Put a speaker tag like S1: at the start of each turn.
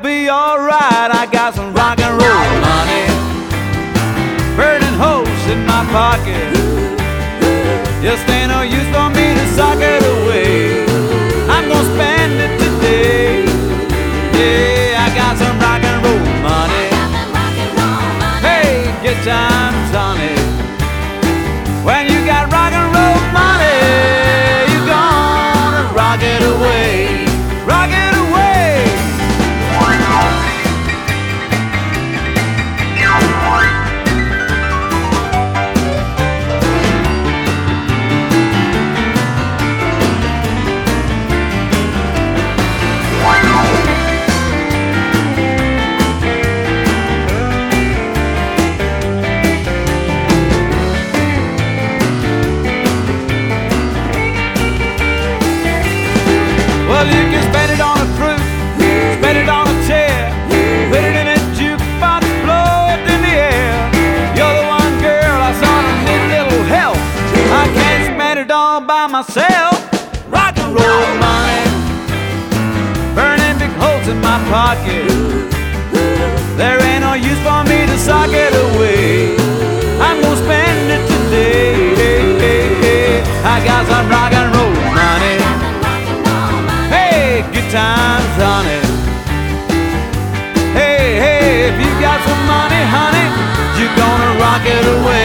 S1: be alright. I got some rock and roll money, burning holes in my pocket. Just ain't no use for me to sock it away. I'm gonna spend it today. Yeah, I got some rock and roll money. Hey, good times on it. When you got rock and roll money, you're gonna rock it away. Rock it away. Well, you can spend it on a fruit, spend it on a chair, put it in a jukebox, blow it in the air. You're the one girl I sort of need a little help. I can't spend it all by myself. Rock and roll money, burning big holes in my pocket. There ain't no use for me to sock it away. I'm gonna spend it today. I got some rock and roll money. Good times on it. Hey, hey, if you got some money, honey, you're gonna rock it away.